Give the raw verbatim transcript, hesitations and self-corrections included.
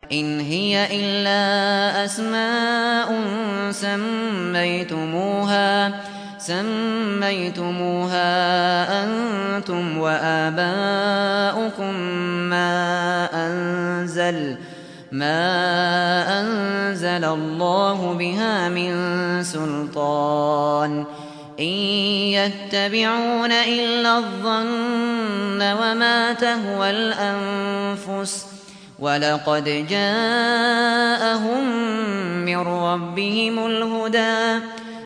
إن هي إلا أسماء سميتموها سميتموها أنتم وآباؤكم ما أنزل ما أنزل الله بها من سلطان إن يتبعون إلا الظن وما تهوى الأنفس ولقد جاءهم من ربهم الهدى